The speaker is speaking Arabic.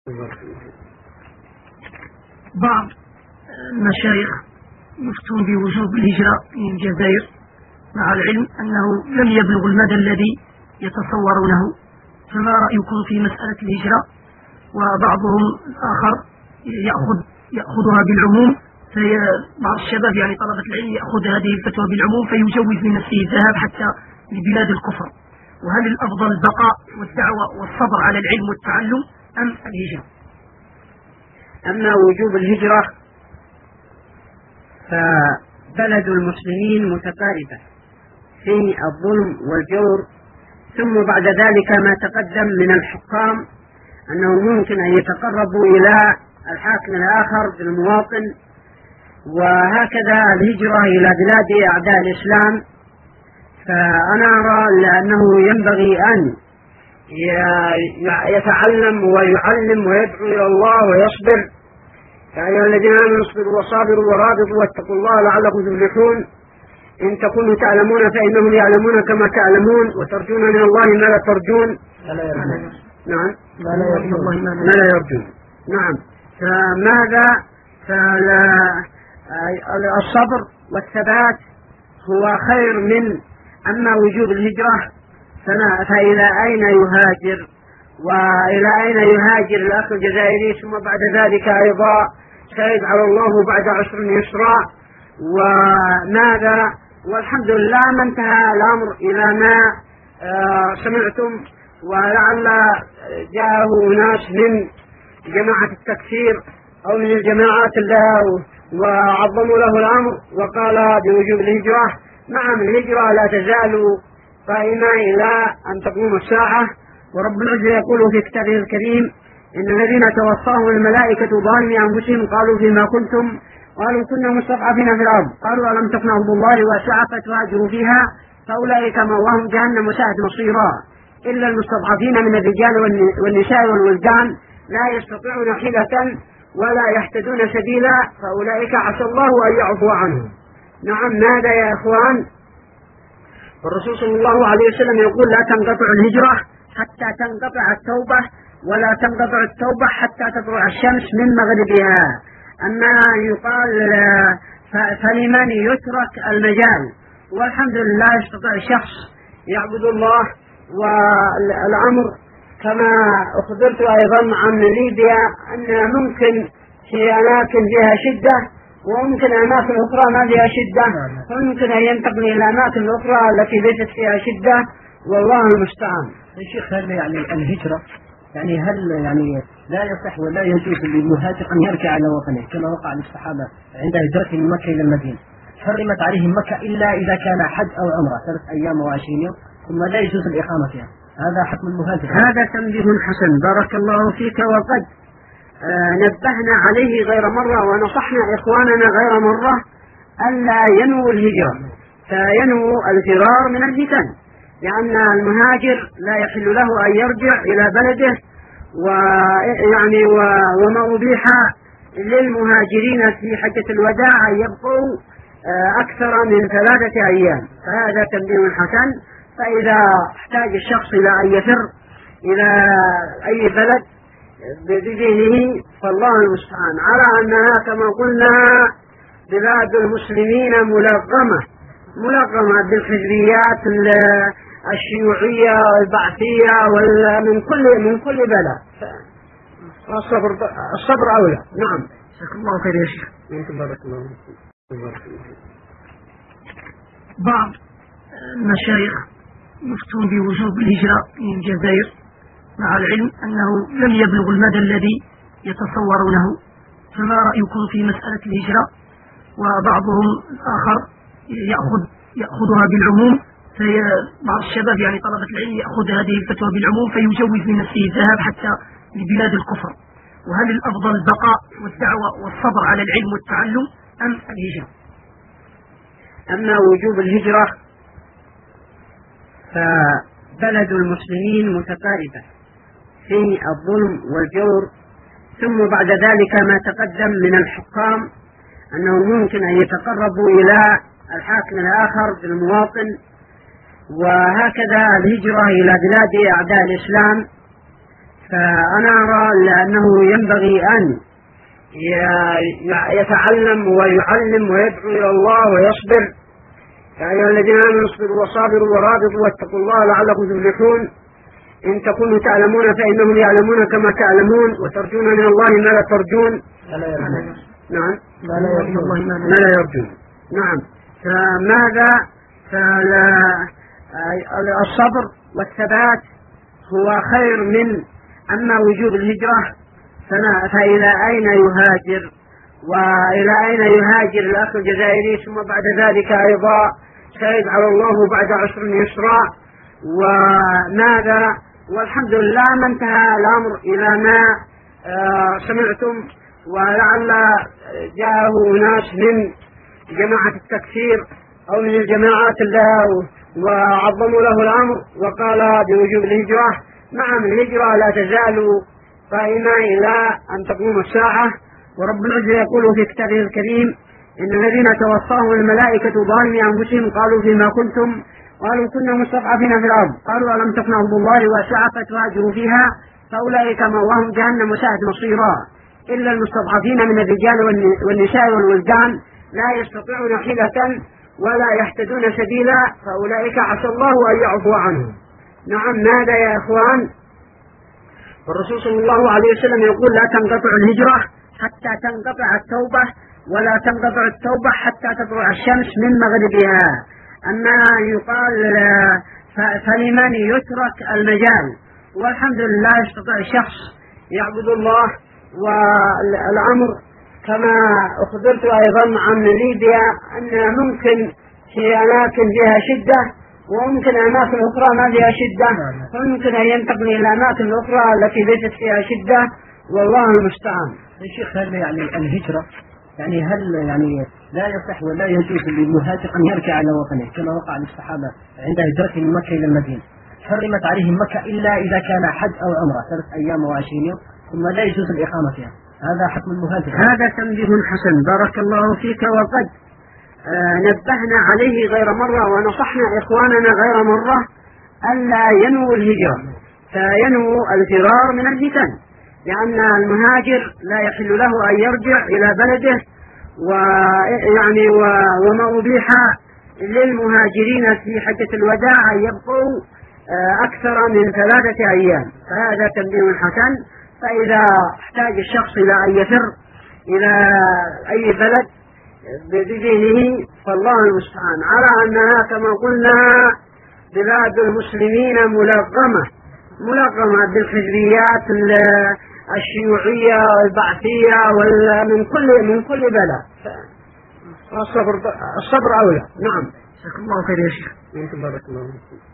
بعض المشايخ يفتون بوجوب الهجرة من الجزائر مع العلم أنه لم يبلغ المدى الذي يتصورونه، فما رأيكم في مسألة الهجرة؟ وبعضهم الآخر يأخذها بالعموم، بعض الشباب يعني طلبة العلم يأخذ هذه الفتوى بالعموم فيجوز لنفسه الذهاب حتى لبلاد الكفر. وهل الأفضل البقاء والدعوة والصبر على العلم والتعلم أم الهجرة؟ أما وجوب الهجرة فبلد المسلمين متقاربة في الظلم والجور، ثم بعد ذلك ما تقدم من الحكام أنه ممكن أن يتقربوا إلى الحاكم الآخر بالمواطن، وهكذا الهجرة إلى بلاد أعداء الإسلام. فأنا أرى أنه ينبغي أن يتعلم ويعلم ويدعو إلى الله ويصبر. يا أيها الذين آمنوا اصبروا وصابروا ورابطوا واتقوا الله لعلكم تفلحون. إن تكونوا تعلمون فإنهم يعلمون كما تعلمون، وترجون من الله ما لا ترجون. نعم، ما لا يرجون. نعم، فماذا؟ الصبر والثبات هو خير من أما وجوب الهجرة فإلى أين يهاجر، وإلى أين يهاجر الأخ الجزائري، ثم بعد ذلك أيضا سيجعل الله بعد عسر يسرا. وماذا؟ والحمد لله ما انتهى الأمر إلى ما سمعتم، ولعل جاءه ناس من جماعة التكفير أو من الجماعات وعظموا له الأمر وقال بوجوب الهجرة. نعم، الهجرة لا تزال قائمة إلى أن تقوم الساعة، ورب العزة يقول في كتابه الكريم: إن الذين توفاهم الملائكة ظالمي أنفسهم قالوا فيما كنتم؟ قالوا كنا مستضعفين في الأرض. قالوا ألم تكن أرض الله واسعة فتهاجروا فيها فأولئك مأواهم جهنم وساءت مصيرا. إلا المستضعفين من الرجال والنساء والولدان لا يستطيعون حيلة ولا يهتدون سبيلا فأولئك عسى الله أن يعفو عنهم. نعم، ماذا يا إخوان؟ والرسول صلى الله عليه وسلم يقول: لا تنقطع الهجرة حتى تنقطع التوبة، ولا تنقطع التوبة حتى تطلع الشمس من مغربها. أما يقال فلمن يترك المجال، والحمد لله يستطيع الشخص يعبد الله. والأمر كما أخبرت أيضا عن ليبيا أن ممكن في أماكن فيها شدة وممكن أماكن أخرى ما فيها شدة، فممكن أن ينتقل إلى أماكن أخرى التي ليست فيها شدة، والله المستعان. يا شيخ، هل يعني الهجرة هل لا يصح ولا يجوز للمهاجر أن يرجع إلى وطنه كما وقع للصحابة عند هجرتهم من مكة إلى المدينة؟ حرمت عليهم مكة إلا إذا كان حج أو عمرة 3 أيام و20 يوم، ثم لا يجوز الإقامة فيها. هذا حكم المهاجر. هذا تنبيه حسن، بارك الله فيك. وقد نبهنا عليه غير مرة ونصحنا إخواننا غير مرة ألا ينووا الهجرة، فينووا الفرار من الفتن، لأن المهاجر لا يحل له أن يرجع إلى بلده. وما أبيح للمهاجرين في حجة الوداع أن يبقوا أكثر من 3 أيام، فهذا تنبيه حسن. فإذا احتاج الشخص إلى أن يفر إلى أي بلد بدينه فالله المستعان. على أنها كما قلنا بلاد المسلمين ملغمة بالحزبيات الشيوعية والبعثية من كل بلد. الصبر أولى. نعم، جزاك الله خير يا شيخ. بارك الله. بعض المشايخ يفتون بوجوب الهجرة من الجزائر مع العلم أنه لم يبلغ المدى الذي يتصورونه، فما رأيكم في مسألة الهجرة؟ وبعضهم الآخر يأخذها بالعموم، بعض الشباب يعني طلبة العلم يأخذ هذه الفتوى بالعموم فيجوز لنفسه الذهاب حتى لبلاد الكفر. وهل الأفضل البقاء والدعوة والصبر على العلم والتعلم أم الهجرة؟ أما وجوب الهجرة فبلد المسلمين متقاربة في الظلم والجور، ثم بعد ذلك ما تقدم من الحكام أنه ممكن أن يتقربوا إلى الحاكم الآخر بالمواطن، وهكذا الهجرة إلى بلاد أعداء الإسلام. فأنا أرى أنه ينبغي أن يتعلم ويعلم ويدعو إلى الله ويصبر. يا أيها الذين آمنوا اصبروا وصابروا ورابطوا واتقوا الله لعلكم تفلحون. إن تكونوا تعلمون فإنهم يعلمون كما تعلمون وترجون من الله ما لا ترجون. نعم ما لا يرجون. نعم. فماذا الصبر والثبات هو خير من أما وجوب الهجرة فإلى أين يهاجر وإلى أين يهاجر الأخ الجزائري ثم بعد ذلك أيضا سيجعل الله بعد عسر يسرا وماذا. والحمد لله ما انتهى الأمر إلى ما سمعتم ولعل جاءه ناس من جماعة التكفير أو من الجماعات وعظموا له الأمر وقال بوجوب الهجرة. نعم الهجرة لا تزال قائمة إلى أن تقوم الساعة. ورب العزة يقول في كتابه الكريم إن الذين توفاهم الملائكة ظالمي أنفسهم قالوا فيما كنتم قالوا كنا مستضعفين في الأرض قالوا ألم تكن أرض الله واسعة فتهاجروا فيها فأولئك مأواهم جهنم وساءت مصيرا إلا المستضعفين من الرجال والنساء والولدان لا يستطيعون حيلة ولا يهتدون سبيلا فأولئك عسى الله أن يعفو عنهم. نعم ماذا يا إخوان. والرسول صلى الله عليه وسلم يقول لا تنقطع الهجرة حتى تنقطع التوبة ولا تنقطع التوبة حتى تطلع الشمس من مغربها. أما يقال فلمن يترك المجال. والحمد لله يستطيع الشخص يعبد الله. والأمر كما أخبرت أيضا عن ليبيا أن ممكن في أماكن فيها شدة وممكن أماكن أخرى ما فيها شدة فممكن أن ينتقل إلى الأماكن الأخرى التي ليست فيها شدة والله المستعان. الشيخ هل يعني الهجرة يعني هل يعني لا يصح ولا يجوز للمهاجر أن يرجع على وطنه كما وقع للصحابة عند هجرتهم من مكة إلى المدينة حرمت عليهم مكة إلا إذا كان حج أو عمرة 3 أيام و20 يوم ثم لا يجوز الإقامة فيها. هذا حكم المهاجر. هذا تنبيه حسن بارك الله فيك. وقد نبهنا عليه غير مرة ونصحنا إخواننا غير مرة ألا ينووا الهجرة فينووا الفرار من الفتن لأن المهاجر لا يحل له أن يرجع إلى بلده ويعني وما أبيح للمهاجرين في حجة الوداع أن يبقوا أكثر من 3 أيام. فهذا تنبيه حسن. فإذا احتاج الشخص إلى أن يفر إلى أي بلد بدينه فالله المستعان. على أنها كما قلنا بلاد المسلمين ملغمة بالحزبيات الشيوعية والبعثية من كل بلد. الصبر أولى. نعم. جزاك الله خير يا شيخ. بارك الله فيك.